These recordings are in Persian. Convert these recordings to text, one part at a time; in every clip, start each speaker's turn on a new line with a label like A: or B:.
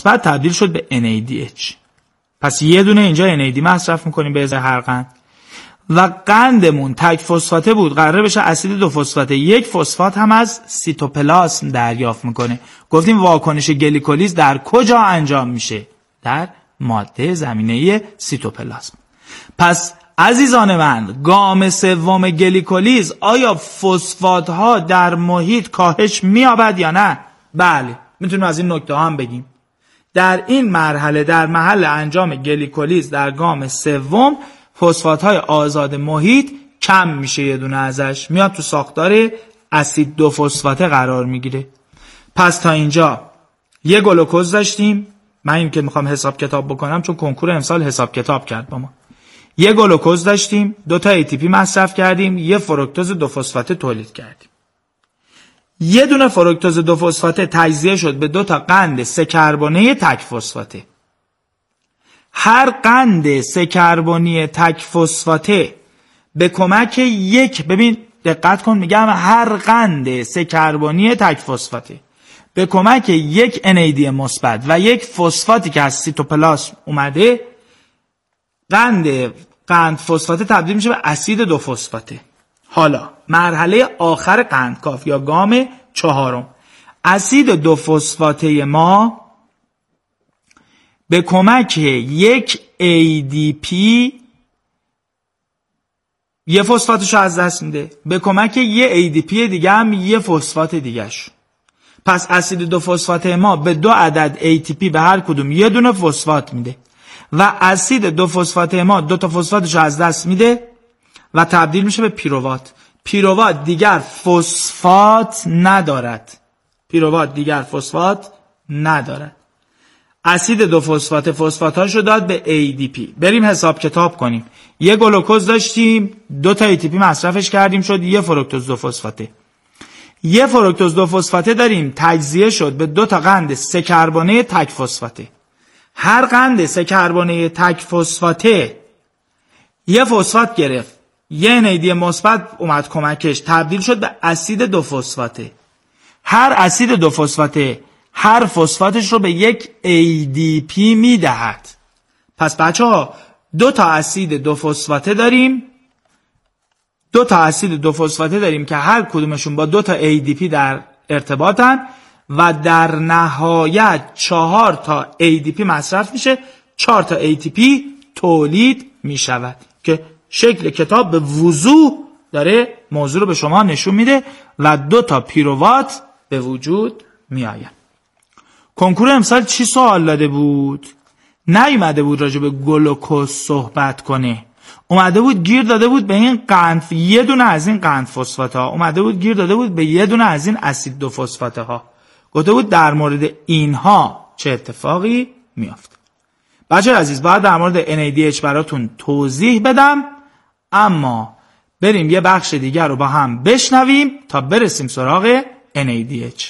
A: مثبت تبدیل شد به NADH. پس یه دونه اینجا NAD مصرف میکنیم به ازای هر قند و قندمون تک فسفاته بود، قراره بشه اسید 2 فسفاته. 1 فسفات هم از سیتوپلاسم دریافت میکنه. گفتیم واکنش گلیکولیز در کجا انجام میشه؟ در ماده زمینه سیتوپلاسم. پس عزیزان من، گام سوم گلیکولیز، آیا فسفات ها در محیط کاهش میابد یا نه؟ بله، میتونیم از این نکته هم بگیم. در این مرحله، در محل انجام گلیکولیز در گام سوم، فسفات های آزاد محیط کم میشه، یه دونه ازش میاد تو ساختار اسید 2 فسفاته قرار میگیره. پس تا اینجا یه گلوکوز داشتیم. من این که میخوام حساب کتاب بکنم چون کنکور امسال حساب کتاب کرد با ما. یه گلوکوز داشتیم، 2 تا ATP مصرف کردیم، یه فرکتوز 2 فسفاته تولید کردیم. یه دونه فرکتوز 2 فسفاته تجزیه شد به 2 تا قند 3 کربونه تک فسفاته. هر قند 3 کربونی تک فسفاته به کمک یک، ببین دقت کن، میگم هر قند 3 کربونی تک فسفاته به کمک یک NAD مثبت و یک فسفاتی که از سیتوپلاسم اومده، قند فسفاته تبدیل میشه به اسید 2 فسفاته. حالا مرحله آخر قندکاف یا گام 4، اسید 2 فسفاته ما به کمک یک ADP یه فسفاتشو از دست میده، به کمک یه ADP دیگه هم یه فسفات دیگهش. پس اسید 2 فسفاته ما به 2 عدد ATP به هر کدوم یه دونه فسفات میده و اسید 2 فسفاته ما 2 تا فسفاتشو از دست میده و تبدیل میشه به پیروات. پیروات دیگر فسفات ندارد. اسید 2 فسفات فسفاتاشو داد به ADP. بریم حساب کتاب کنیم. یه گلوکوز داشتیم، 2 تا ATP مصرفش کردیم، شد یه فرکتوز 2 فسفاته. یه فرکتوز 2 فسفاته داریم، تجزیه شد به 2 تا قند 3 کربونه تک فسفاته. هر قند 3 کربونه تک فسفاته یه فسفات گرفت، یه NAD مثبت اومد کمکش، تبدیل شد به اسید 2 فسفاته. هر اسید 2 فسفاته هر فسفاتش رو به یک ADP میدهد. پس بچه ها 2 تا اسید 2 فسفاته داریم، 2 تا اسید 2 فسفاته داریم که هر کدومشون با 2 تا ADP در ارتباطن و در نهایت 4 تا ADP مصرف میشه، 4 تا ATP تولید میشود که شکل کتاب به وضوح داره موضوع رو به شما نشون میده و 2 تا پیروات به وجود میآید. کنکور امسال چی سوال داده بود؟ نیومده بود راجع به گلوکوز صحبت کنه، اومده بود گیر داده بود به این قند، یه دونه از این قند فسفات ها اومده بود گیر داده بود به یه دونه از این اسید 2 فسفاته ها، گفته بود در مورد اینها چه اتفاقی میافته. بچه عزیز، باید در مورد NADH براتون توضیح بدم، اما بریم یه بخش دیگر رو با هم بشنویم تا برسیم سراغ NADH.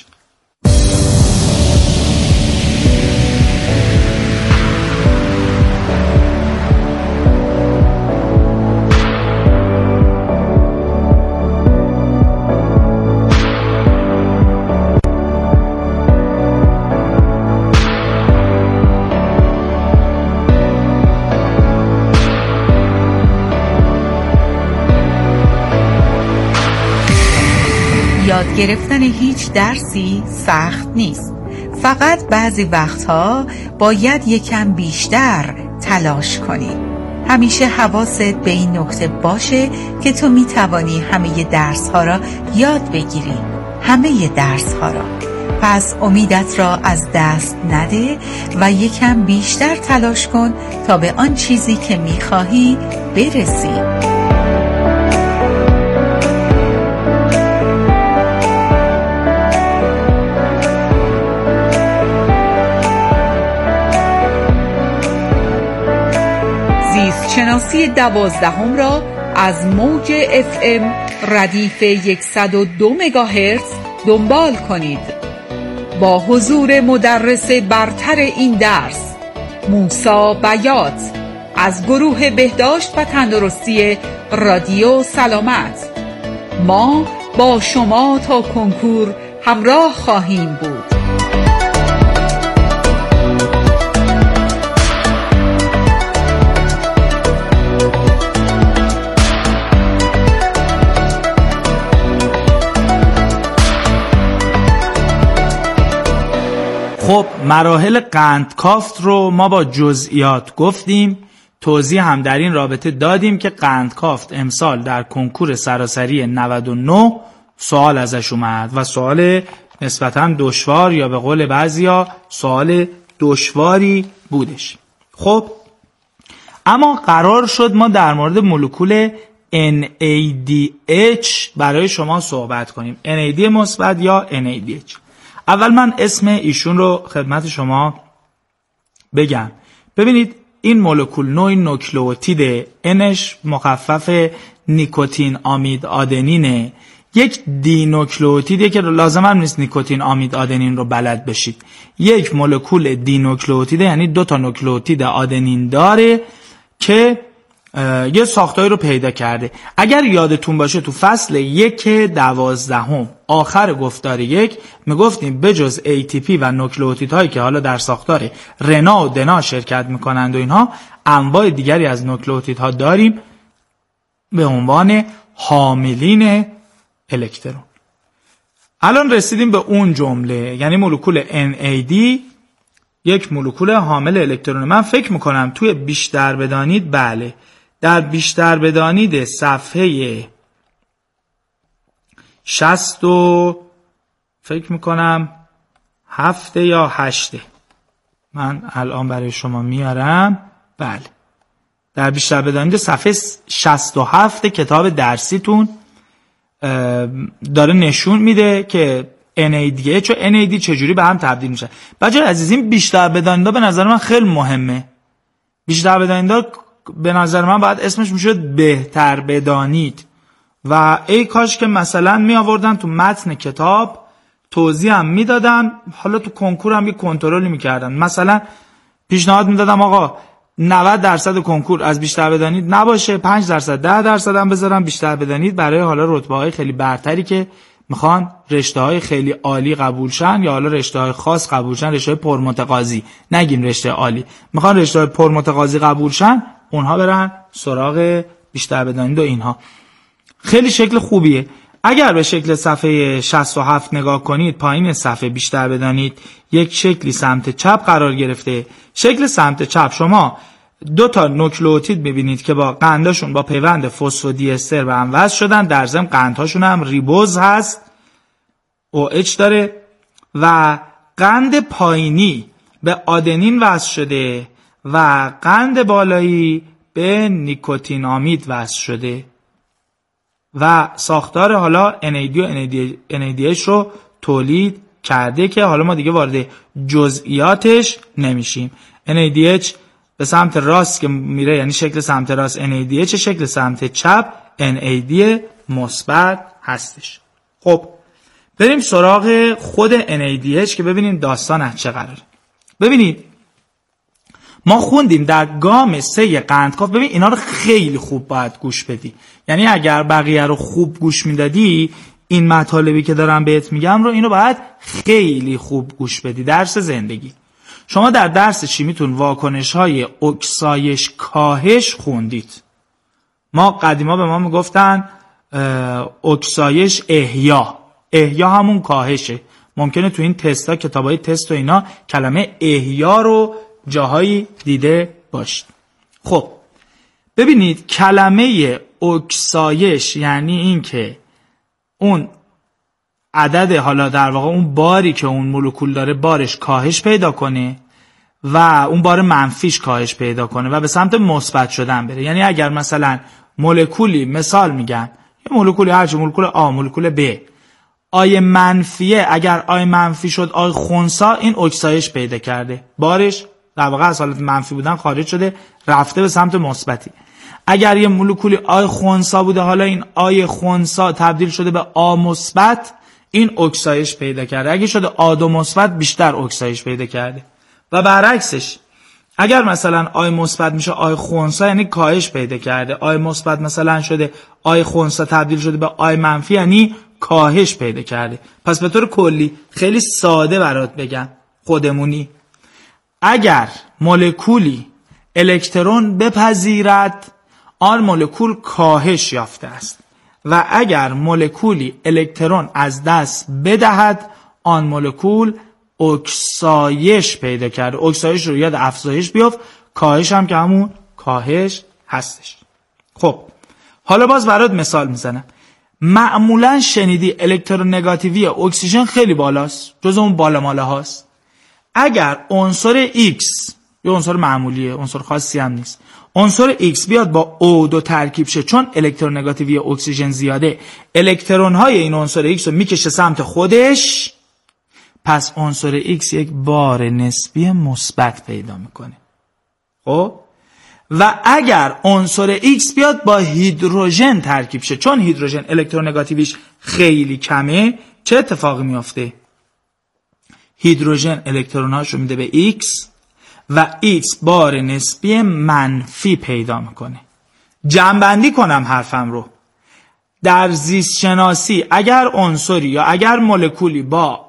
B: یاد گرفتن هیچ درسی سخت نیست، فقط بعضی وقتها باید یکم بیشتر تلاش کنی. همیشه حواست به این نکته باشه که تو میتوانی همه درس ها را یاد بگیری، همه درس ها را. پس امیدت را از دست نده و یکم بیشتر تلاش کن تا به آن چیزی که میخواهی برسی. شناسی 12 را از موج FM ردیف 102 مگاهرتز دنبال کنید. با حضور مدرس برتر این درس، موسی بیات از گروه بهداشت و تندرستی رادیو سلامت، ما با شما تا کنکور همراه خواهیم بود.
A: مراحل قندکافت رو ما با جزئیات گفتیم، توضیح هم در این رابطه دادیم که قندکافت امسال در کنکور سراسری 99 سوال ازش اومد و سوال نسبتاً دشوار یا به قول بعضیا سوال دشواری بودش. خب اما قرار شد ما در مورد مولکول NADH برای شما صحبت کنیم، NAD مثبت یا NADH. اول من اسم ایشون رو خدمت شما بگم. ببینید این مولکول نوع نوکلئوتید، Nش مخفف نیکوتین آمید آدنینه، یک دی نوکلئوتیدیه که لازم هم نیست نیکوتین آمید آدنین رو بلد بشید. یک مولکول دی نوکلئوتیده، یعنی 2 تا نوکلئوتید آدنین داره که یه ساختاری رو پیدا کرده. اگر یادتون باشه تو فصل 1/12 آخر گفتار 1 میگفتیم بجز ATP و نوکلئوتیدهایی که حالا در ساختار رنا و دنا شرکت میکنند و اینها، انواع دیگری از نوکلئوتیدها داریم به عنوان حاملین الکترون. الان رسیدیم به اون جمله، یعنی مولکول NAD یک مولکول حامل الکترون. من فکر میکنم توی بیشتر بدانید، بله در بیشتر بدانید صفحه 60 و فکر میکنم 7 یا 8 من الان برای شما میارم. بله در بیشتر بدانید صفحه 67 کتاب درسیتون داره نشون میده که NADH و NAD چجوری به هم تبدیل میشن. بچه‌ها عزیز این بیشتر بدانیدها به نظر من خیلی مهمه. بیشتر بدانیدها به نظر من باید اسمش میشد بهتر بدانید و ای کاش که مثلا می آوردن تو متن کتاب توضیح هم میدادن، حالا تو کنکور هم یه کنترلی میکردن. مثلا پیشنهاد میدادم آقا 90% کنکور از بیشتر بدانید نباشه، 5% 10% هم بذارم بیشتر بدانید برای حالا رتبه‌های خیلی برتری که میخوان رشته‌های خیلی عالی قبول شن یا حالا رشته‌های خاص قبول شن، رشته‌های پرمتقاضی، نگیم رشته عالی، میخوان رشته‌های پرمتقاضی قبول شن، اونها برن سراغ بیشتر بدانید و اینها. خیلی شکل خوبیه. اگر به شکل صفحه 67 نگاه کنید، پایین صفحه بیشتر بدانید یک شکلی سمت چپ قرار گرفته. شکل سمت چپ شما 2 تا نوکلئوتید می‌بینید که با قنداشون با پیوند فسفودی استر به هم وصل شدن، در ضمن قندهاشون هم ریبوز هست، OH داره و قند پایینی به آدنین وصل شده و قند بالایی به نیکوتین آمید وصل شده و ساختار حالا NAD و NADH رو تولید کرده که حالا ما دیگه وارد جزئیاتش نمیشیم. NADH به سمت راست که میره یعنی شکل سمت راست NADH، شکل سمت چپ NAD مثبت هستش. خب بریم سراغ خود NADH که ببینیم داستان از چه قراره. ببینید ما خوندیم در گام 3 قندکاف، ببین اینا رو خیلی خوب باید گوش بدی، یعنی اگر بقیه رو خوب گوش میدادی این مطالبی که دارم بهت میگم رو اینو باید خیلی خوب گوش بدی. درس زندگی شما در درس شیمیتون واکنش‌های اکسایش کاهش خوندید. ما قدیما به ما میگفتن اکسایش احیا همون کاهشه. ممکنه تو این تستا کتابای تست و اینا کلمه احیا رو جاهایی دیده باشید. خب ببینید کلمه اکسایش یعنی این که اون عدد حالا در واقع اون باری که اون مولکول داره بارش کاهش پیدا کنه و اون بار منفیش کاهش پیدا کنه و به سمت مثبت شدن بره. یعنی اگر مثلا مولکولی، مثال میگم یه مولکولی هرچی، مولکول آ، مولکول ب، آی منفیه، اگر آی منفی شد آی خنثی، این اکسایش پیدا کرده، بارش در واقع از حالت منفی بودن خارج شده رفته به سمت مثبتی. اگر یه مولکولی آی خنثی بوده حالا این آی خنثی تبدیل شده به آ مثبت، این اکسایش پیدا کرده. اگه شده آ دو مثبت بیشتر اکسایش پیدا کرده و برعکسش اگر مثلا آی مثبت میشه آی خنثی یعنی کاهش پیدا کرده، آی مثبت مثلا شده آی خنثی تبدیل شده به آی منفی یعنی کاهش پیدا کرده. پس به طور کلی خیلی ساده برات بگم خودمونی، اگر مولکولی الکترون بپذیرد آن مولکول کاهش یافته است و اگر مولکولی الکترون از دست بدهد آن مولکول اکسایش پیدا کرده. اکسایش رو یاد افزایش بیافت، کاهش هم که همون کاهش هستش. خب حالا باز برات مثال میزنم. معمولا شنیدی الکترونگاتیوی اکسیژن خیلی بالاست، جز اون بالا ماله هاست. اگر عنصر X، یه عنصر معمولیه، عنصر خاصی هم نیست، عنصر X بیاد با O2 ترکیب شه، چون الکترونگاتیوی اکسیژن زیاده، الکترون های این عنصر X رو میکشه سمت خودش، پس عنصر X یک بار نسبی مثبت پیدا میکنه. خب و اگر عنصر X بیاد با هیدروژن ترکیب شه، چون هیدروژن الکترونگاتیویش خیلی کمه، چه اتفاقی میافته؟ هیدروژن الکتروناشو میده به X و X بار نسبی منفی پیدا میکنه. جمع‌بندی کنم حرفم رو. در زیست شناسی اگر عنصری یا اگر مولکولی با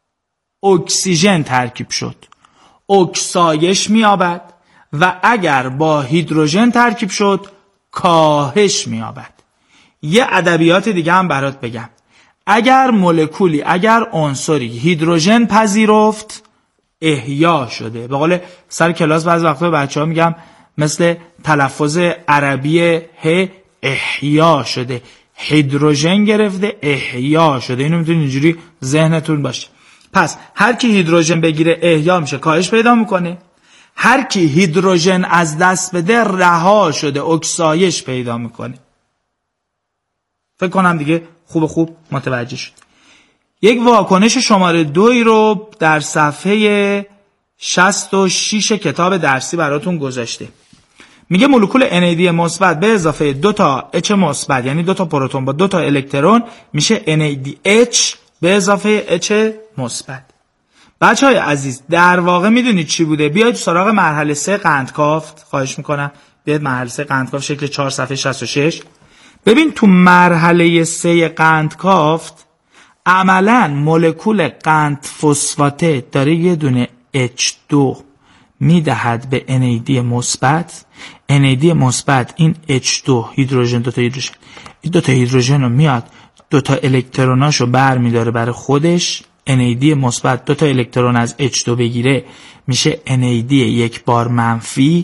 A: اکسیژن ترکیب شد، اکسایش می‌یابد و اگر با هیدروژن ترکیب شد، کاهش می‌یابد. یه ادبیات دیگه هم برات بگم. اگر مولکولی، اگر عنصری هیدروژن پذیرفت، احیا شده. به قول سر کلاس بعضی وقتا به بچه‌ها میگم مثل تلفظ عربی ه، احیا شده. هیدروژن گرفته، احیا شده. اینو میتونید اینجوری ذهنتون باشه. پس هر کی هیدروژن بگیره احیا میشه، کاهش پیدا میکنه. هر کی هیدروژن از دست بده رها شده، اکسایش پیدا میکنه. فکر کنم دیگه خوب متوجه شد. یک واکنش شماره 2 رو در صفحه 66 کتاب درسی براتون گذاشته. میگه مولکول NAD مثبت به اضافه 2 تا H مثبت، یعنی 2 تا پروتون با 2 تا الکترون، میشه NADH به اضافه H مثبت. بچهای عزیز در واقع میدونید چی بوده؟ بیاید سراغ مرحله 3 قندکافت. خواهش میکنم بیاید مرحله 3 قندکافت شکل 4 صفحه 66. ببین تو مرحله 3 قندکافت عملا مولکول قند فسفاته داره یه دونه H2 میدهد به NAD مثبت. NAD مثبت این H2 هیدروژن، دو تا هیدروژن رو میاد، 2 تا الکتروناشو برمیداره برای خودش. NAD مثبت 2 تا الکترون از H2 بگیره میشه NAD یک بار منفی.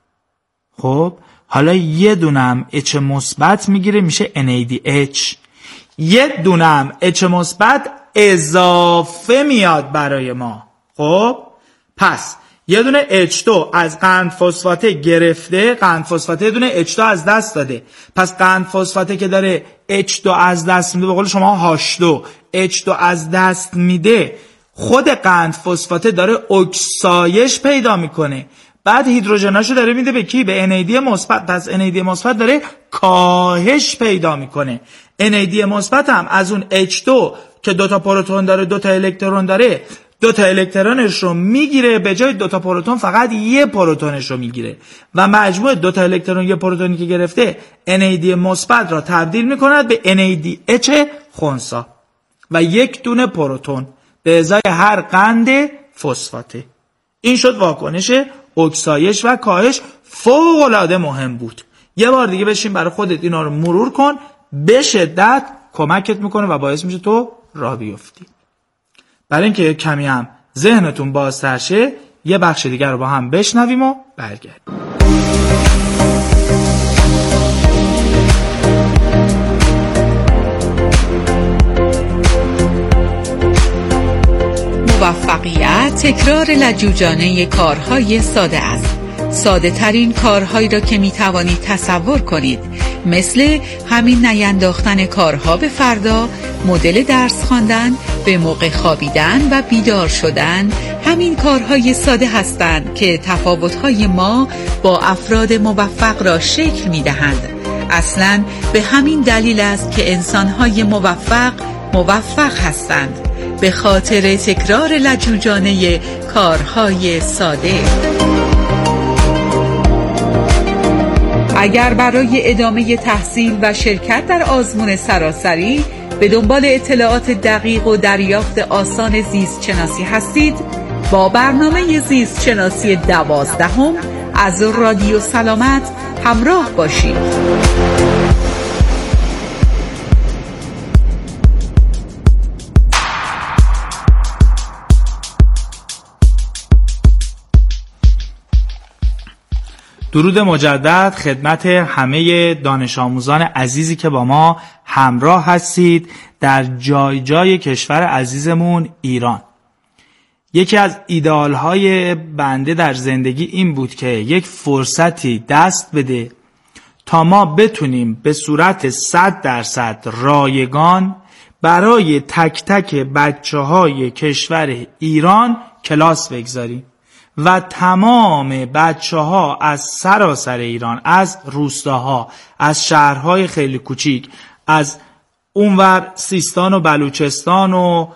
A: خب حالا یه دونم H مثبت میگیره میشه NADH. یه دونم H مثبت اضافه میاد برای ما. خب پس یه دونه H2 از قند فسفاته گرفته، قند فسفاته یه دونه H2 از دست داده. پس قند فسفاته که داره H2 از دست میده، به قول شما H2 H2 از دست میده، خود قند فسفاته داره اکسایش پیدا میکنه. بعد هیدروژناشو داره میده به کی؟ به NAD مثبت. پس NAD مثبت داره کاهش پیدا میکنه. NAD مثبت هم از اون H2 که 2 تا پروتون داره، 2 تا الکترون داره، 2 تا الکترونش رو میگیره، به جای 2 تا پروتون فقط یه پروتونش رو میگیره و مجموع 2 تا الکترون یه پروتونی که گرفته NAD مثبت را تبدیل میکند به NADH خنثی و یک دونه پروتون به ازای هر قند فسفاته. این شد واکنش اکسایش و کاهش. فوق العاده مهم بود. یه بار دیگه بشین برای خودت اینا رو مرور کن، به شدت کمکت میکنه و باعث میشه تو راه بیفتی. برای اینکه کمی هم ذهنتون بازتر شه، یه بخش دیگر رو با هم بشنویم و برگردیم.
B: موفقیت تکرار لجوجانه کارهای ساده است. ساده ترین کارهایی را که می توانید تصور کنید، مثل همین نینداختن کارها به فردا، مدل درس خواندن، به موقع خوابیدن و بیدار شدن، همین کارهای ساده هستند که تفاوت‌های ما با افراد موفق را شکل می دهند. اصلاً به همین دلیل است که انسان‌های موفق هستند، به خاطر تکرار لجوجانه کارهای ساده. اگر برای ادامه تحصیل و شرکت در آزمون سراسری به دنبال اطلاعات دقیق و دریافت آسان زیست شناسی هستید، با برنامه زیست شناسی 12 از رادیو سلامت همراه باشید.
A: درود مجدد خدمت همه دانش آموزان عزیزی که با ما همراه هستید در جای جای کشور عزیزمون ایران. یکی از ایدئال‌های بنده در زندگی این بود که یک فرصتی دست بده تا ما بتونیم به صورت 100% رایگان برای تک تک بچه‌های کشور ایران کلاس بگذاریم و تمام بچه‌ها از سراسر ایران، از روستاها، از شهرهای خیلی کوچیک، از اونور سیستان و بلوچستان و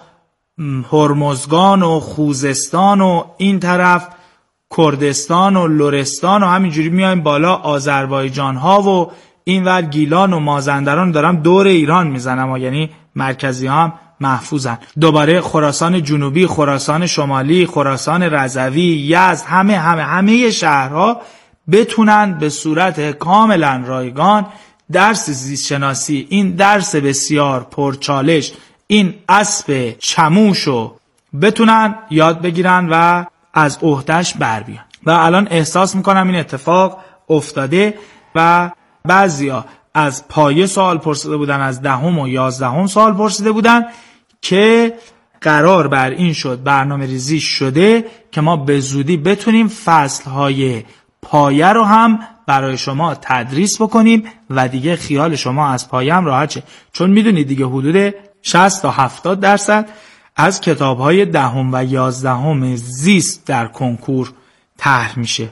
A: هرمزگان و خوزستان و این طرف کردستان و لرستان و همینجوری میایم بالا آذربایجان ها و اینور گیلان و مازندران، دارم دور ایران میزنم، یعنی مرکزی هم محفوظن. دوباره خراسان جنوبی، خراسان شمالی، خراسان رضوی، یزد، همه شهرها بتونن به صورت کاملا رایگان درس زیست شناسی، این درس بسیار پرچالش، این اسب چموشو بتونن یاد بگیرن و از عهده‌اش بر بیان. و الان احساس میکنم این اتفاق افتاده و بعضیا از پایه سوال پرسیده بودن، از 10 و 11 سوال پرسیده بودن که قرار بر این شد، برنامه ریزی شده که ما به زودی بتونیم فصلهای پایه رو هم برای شما تدریس بکنیم و دیگه خیال شما از پایه هم راحت شه، چون میدونید دیگه حدود 60 تا 70% از کتاب‌های 10 و 11 زیست در کنکور طرح میشه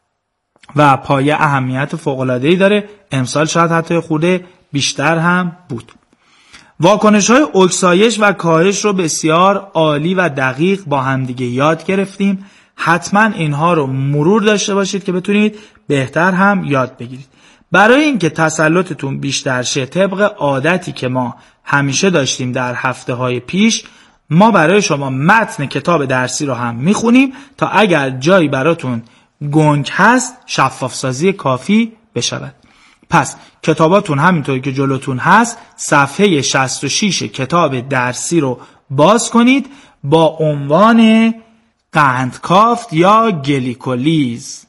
A: و پایه اهمیت فوق‌العاده‌ای داره. امسال شاید حتی خورده بیشتر هم بود. واکنش‌های اکسایش و کاهش رو بسیار عالی و دقیق با همدیگه یاد گرفتیم. حتما اینها رو مرور داشته باشید که بتونید بهتر هم یاد بگیرید. برای اینکه تسلطتون بیشتر شه، طبق عادتی که ما همیشه داشتیم در هفته‌های پیش، ما برای شما متن کتاب درسی رو هم میخونیم تا اگر جایی براتون گنگ هست شفاف سازی کافی بشود. پس کتاباتون همینطوری که جلوتون هست، صفحه 66 کتاب درسی رو باز کنید با عنوان قندکافت یا گلیکولیز.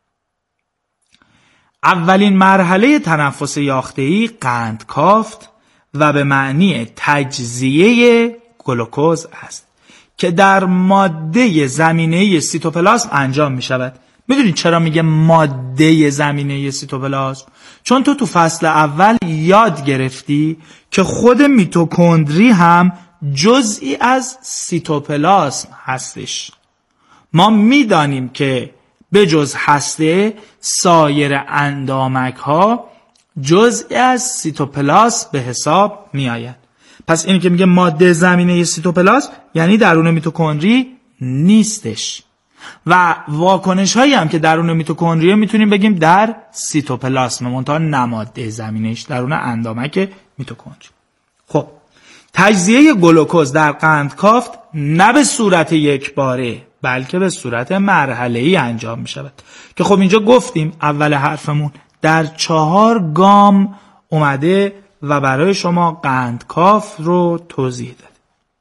A: اولین مرحله تنفس یافته‌ای قندکافت و به معنی تجزیه گلوکوز است که در ماده زمینه‌ای سیتوپلاسم انجام می شود. میدونید چرا میگه ماده زمینه‌ای سیتوپلاسم؟ چون تو فصل اول یاد گرفتی که خود میتوکندری هم جزئی از سیتوپلاسم هستش. ما میدانیم که به جز هسته سایر اندامک ها جزئی از سیتوپلاسم به حساب می آید. پس اینی که میگه ماده زمینه سیتوپلاسم یعنی درون میتوکندری نیستش. و واکنش هایی هم که درون میتوکندری میتونیم بگیم در سیتوپلاسم، منتها نماده زمینش درون اندامک میتوکندری. خب تجزیه گلوکوز در قندکافت نه به صورت یک باره بلکه به صورت مرحله‌ای انجام می شود که خب اینجا گفتیم اول حرفمون در 4 گام اومده و برای شما قندکافت رو توضیح داد.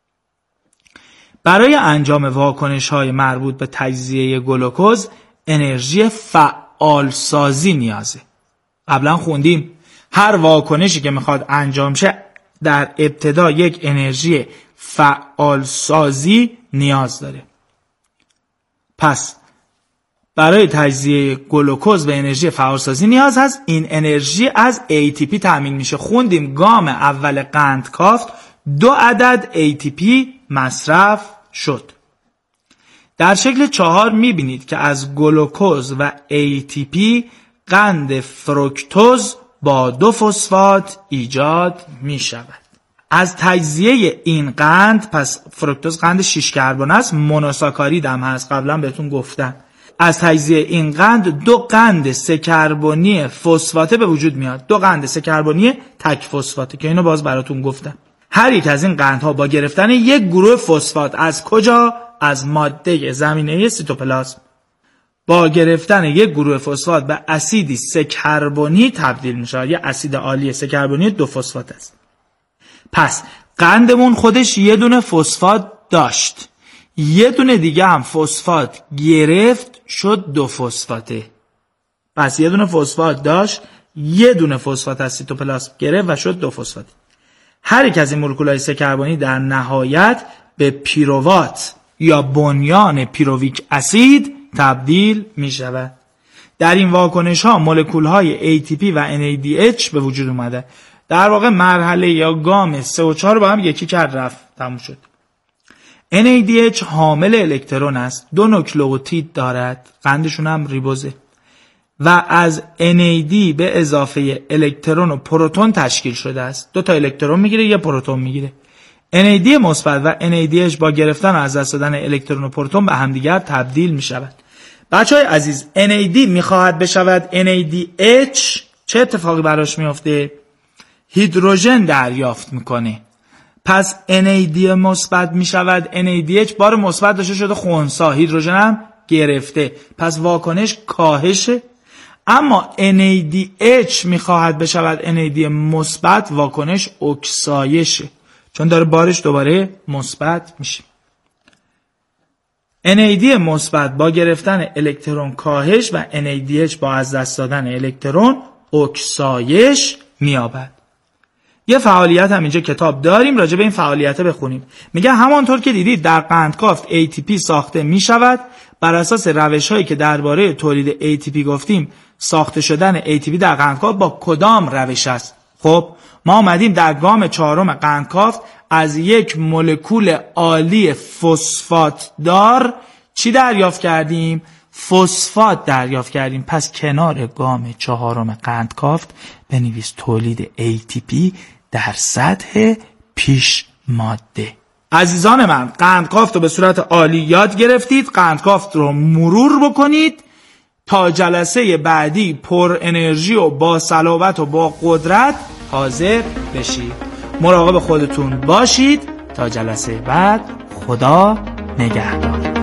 A: برای انجام واکنش‌های مربوط به تجزیه گلوکوز انرژی فعال سازی نیازه. قبلا خوندیم هر واکنشی که میخواد انجام شه در ابتدا یک انرژی فعال سازی نیاز داره. پس برای تجزیه گلوکوز به انرژی فعالسازی نیاز هست. این انرژی از ATP تامین میشه. خوندیم گام اول قندکافت 2 عدد ATP مصرف شد. در شکل 4 میبینید که از گلوکوز و ATP قند فرکتوز با 2 فسفات ایجاد میشود. از تجزیه این قند، پس فرکتوز قند 6 کربن است، مونوساکارید هم هست، قبلا بهتون گفتم. از تجزیه این قند 2 قند 3 کربنی فسفاته به وجود میاد. 2 قند 3 کربنی تک فسفاته که اینو باز براتون گفتم. هر یک از این قندها با گرفتن یک گروه فسفات از کجا؟ از ماده زمینه سیتوپلاسم. با گرفتن یک گروه فسفات به اسیدی 3 کربنی تبدیل میشه. یه اسید عالی 3 کربنی 2 فسفات است. پس قندمون خودش یه دونه فسفات داشت، یه دونه دیگه هم فسفات گرفت، شد 2 فسفاته. پس یه دونه فسفات داشت، یه دونه فسفات از سیتوپلاسم گرفت و شد 2 فسفات. هر یک از این مولکول‌های 3 کربنی در نهایت به پیروات یا بنیان پیرویک اسید تبدیل می شود. در این واکنش ها مولکول های ATP و NADH به وجود اومده. در واقع مرحله یا گام 3 و 4 با هم یکی کرد رفت تموم شد. NADH حامل الکترون است، 2 نوکلئوتید دارد، قندشون هم ریبوزه و از NAD به اضافه الکترون و پروتون تشکیل شده است. 2 تا الکترون میگیره، یه پروتون میگیره. NAD مثبت و NADH با گرفتن و از دست دادن الکترون و پروتون به همدیگر تبدیل می شود. بچهای عزیز، NAD میخواهد بشود NADH، چه اتفاقی براش میفته؟ هیدروژن دریافت میکنه. پس NAD مثبت میشود NADH، بار مثبت داشته شده خنثی، هیدروژن هم گرفته، پس واکنش کاهشه. اما NADH میخواهد بشود NAD مثبت، واکنش اکسایشه، چون داره بارش دوباره مثبت میشه. NAD مثبت با گرفتن الکترون کاهش و NADH با از دست دادن الکترون اکسایش مییابد. یه فعالیت هم اینجا کتاب داریم راجع به این فعالیت بخونیم. میگه همانطور که دیدید در قندکافت ATP ساخته میشود. بر اساس روش‌هایی که درباره تولید ATP گفتیم، ساخته شدن ATP در قندکافت با کدام روش است؟ خب ما اومدیم در گام 4 قندکافت از یک مولکول عالی فسفات دار چی دریافت کردیم؟ فسفات دریافت کردیم. پس کنار گام 4 قندکافت بنویس تولید ATP در سطح پیش ماده. عزیزان من، قندکافت رو به صورت عالی یاد گرفتید. قندکافت رو مرور بکنید تا جلسه بعدی پر انرژی و با صلابت و با قدرت حاضر بشید. مراقب خودتون باشید. تا جلسه بعد، خدا نگهدار.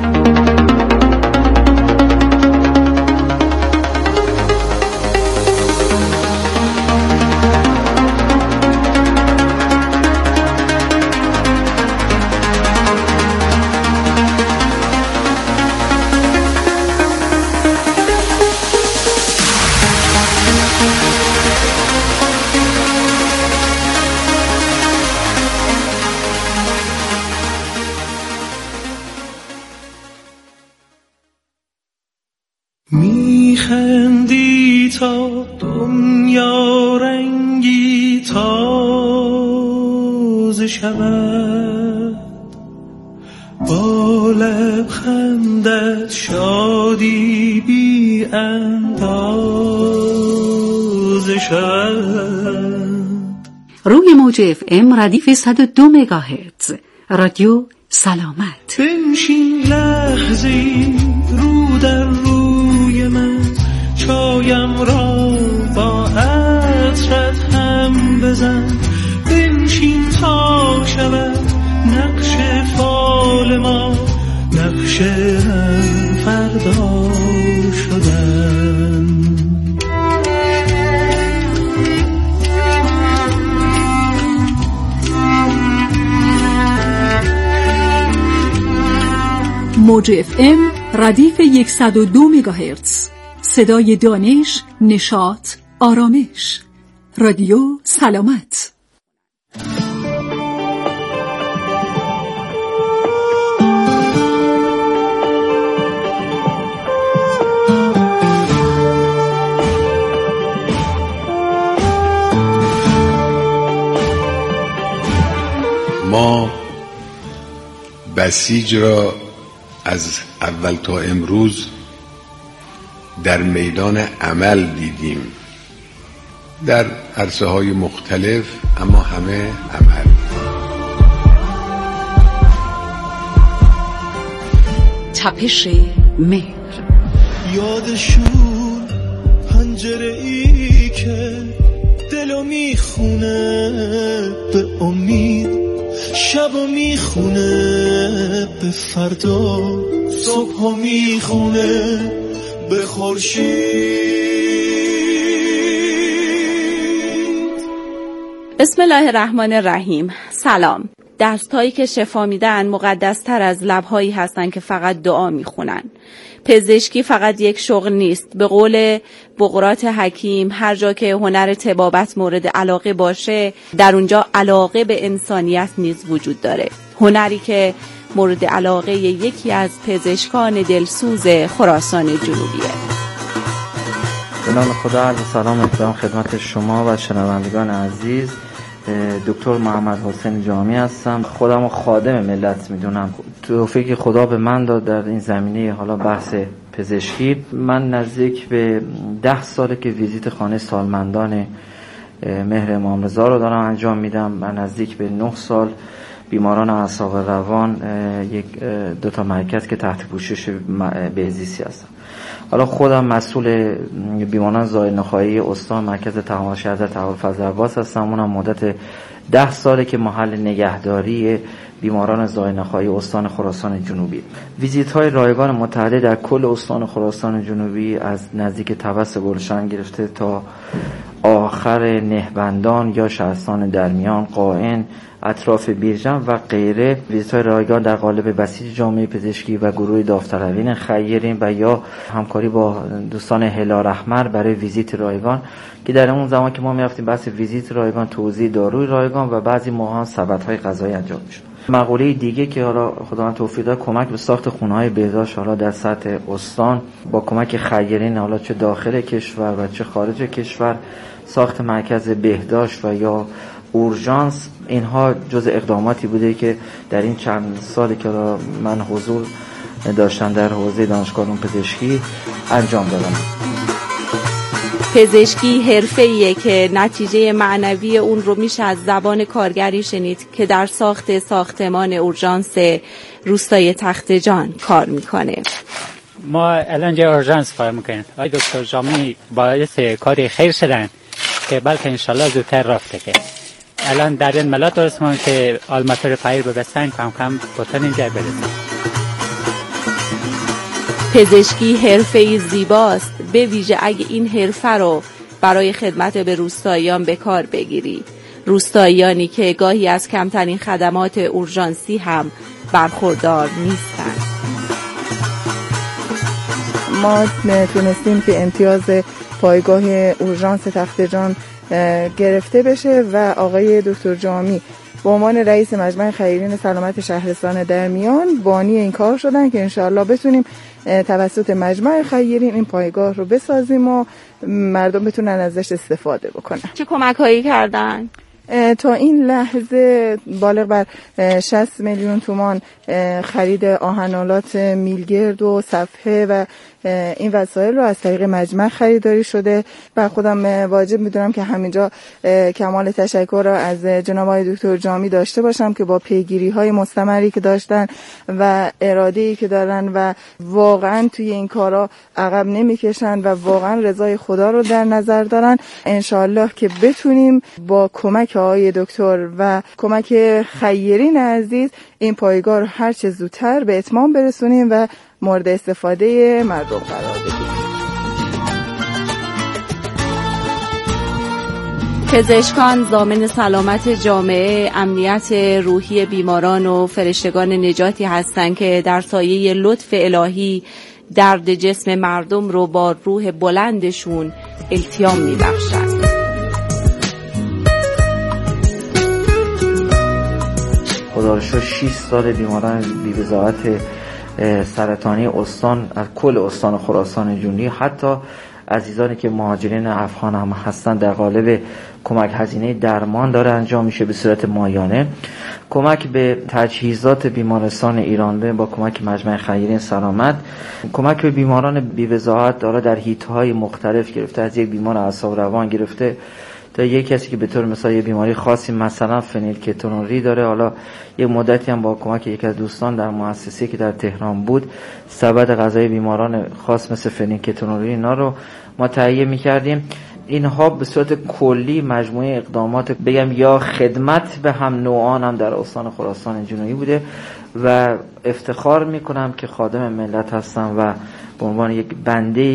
C: میخندی تا دنیا رنگی تازه شود، با لبخندت شادی بی اندازه شود.
D: روی موج FM ردیف 102 مگاهرتز رادیو سلامت.
C: بنشین لحظه‌ای رو در روی من، چایم را با عطرت هم بزن. بنشین تا شود نقش فال ما، نقش هم فردا شدن.
E: موج FM ردیف 102 مگاهرتز، صدای دانش، نشاط، آرامش. رادیو سلامت.
F: ما بسیج را از اول تا امروز در میدان عمل دیدیم، در عرصه های مختلف، اما همه عمل.
D: تپش مهر.
C: یادشون پنجره ای که دلو میخونه به امید، شبو میخونه به فردا، صبحو میخونه به خورشید.
G: بسم الله الرحمن الرحیم. سلام. دستایی که شفا میدن مقدس‌تر از لب‌هایی هستن که فقط دعا میخونن. پزشکی فقط یک شغل نیست. به قول بقراط حکیم، هر جا که هنر طبابت مورد علاقه باشه، در اونجا علاقه به انسانیت نیز وجود داره. هنری که مورد علاقه یکی از پزشکان دلسوز خراسان جنوبیه.
H: به نام خدا، عرض سلام احترام خدمت شما و شنوندگان عزیز. دکتر محمد حسین جامی هستم. خودم رو خادم ملت میدونم. توفیقی خدا به من داد در این زمینه حالا بحث پزشکی. من نزدیک به 10 ساله که ویزیت خانه سالمندان مهر امام رضا رو دارم انجام میدم. من نزدیک به 9 سال بیماران اعصاب روان دو تا مرکز که تحت پوشش بهزیستی هستم. حالا خودم مسئول بیماران زاینده‌خواهی استان مرکز تحمل حضرت ابوالفضل عباس هستم. اونم مدت 10 ساله که محل نگهداری بیماران زاینده‌خواهی استان خراسان جنوبی. ویزیت‌های رایگان متعدد در کل استان خراسان جنوبی از نزدیک طبس گلشن گرفته تا آخر نهبندان یا شهرستان درمیان، قائن، اطراف بیرجن و غیره. ویزیت‌های رایگان در قالب بسیج جامعه پزشکی و گروه داوطلبین خیرین و یا همکاری با دوستان هلال احمر برای ویزیت رایگان که در اون زمان که ما می‌رفتیم بحث ویزیت رایگان، توزیع داروی رایگان و بعضی موقع سبدهای غذایی انجام می‌شد. مقوله دیگه که حالا خداوند توفیق داد، کمک به ساخت خونه‌های بهداشت حالا در سطح استان با کمک خیرین، حالا چه داخل کشور و چه خارج کشور، ساخت مرکز بهداشت و یا اورژانس. اینها جز اقداماتی بوده که در این چند سالی که من حضور داشتم در حوزه دانشگاه علوم پزشکی انجام دادم.
G: پزشکی حرفه‌ایه که نتیجه معنوی اون رو میشه از زبان کارگری شنید که در ساخت ساختمان اورژانس روستای تختجان کار میکنه.
I: ما الان جای اورژانس کار میکنیم. آقای دکتر جامی باعث کاری خیر شدن که بلکه انشالله زودتر رفته که الان در این ملات درست من که آلماتور پایر ببستن کم کم بطن اینجا برسن.
G: پزشکی حرفه‌ای زیباست، به ویژه اگه این حرفه رو برای خدمت به روستاییان به کار بگیری. روستاییانی که گاهی از کمترین خدمات اورژانسی هم برخوردار نیستن.
J: ما تونستیم که امتیاز پایگاه اورژانس تختجان گرفته بشه و آقای دکتر جامی به عنوان رئیس مجمع خیرین سلامت شهرستان درمیان بانی این کار شدن که انشاءالله بتونیم توسط مجمع خیرین این پایگاه رو بسازیم و مردم بتونن ازش استفاده بکنن.
G: چه کمک‌هایی کردن؟
J: تا این لحظه بالغ بر 60 میلیون تومان خرید آهن‌آلات میلگرد و صفحه و این وسایل رو از طریق مجمع خریداری شده و خودم واجب میدونم که همینجا کمال تشکر رو از جناب آقای دکتر جامی داشته باشم که با پیگیری‌های مستمری که داشتن و اراده‌ای که دارن و واقعا توی این کارا عقب نمیکشن و واقعا رضای خدا رو در نظر دارن. انشالله که بتونیم با کمک آقای دکتر و کمک خیرین عزیز این پایگاه رو هر چه زودتر به اتمام برسونیم و مورد استفاده مردم قرار بدیم.
G: پزشکان ضامن سلامت جامعه، امنیت روحی بیماران و فرشتگان نجاتی هستند که در سایه لطف الهی درد جسم مردم رو با روح بلندشون التیام می‌بخشند.
H: خدا رو شکر 6 سال بیماران بی‌بضاعت سرطانی استان از کل استان خراسان جنوبی، حتی عزیزانی که مهاجرین افغان هم هستن، در قالب کمک هزینه درمان داره انجام میشه به صورت ماهیانه. کمک به تجهیزات بیمارستان ایرانده با کمک مجمع خیرین سلامت، کمک به بیماران بی‌بضاعت داره در حیط‌های مختلف گرفته، از یک بیمار اعصاب روان گرفته تا یک کسی که به طور مثال یه بیماری خاصی مثلا فنیلکتونوری داره. حالا یه مدتی هم با کمک یک از دوستان در مؤسسه‌ای که در تهران بود سبد غذایی بیماران خاص مثل فنیلکتونوری اینا رو ما تهیه می‌کردیم. اینها به صورت کلی مجموعه اقدامات بگم یا خدمت به هم نوعان هم در استان خراسان جنوبی بوده و افتخار می‌کنم که خادم ملت هستم و به عنوان یک بنده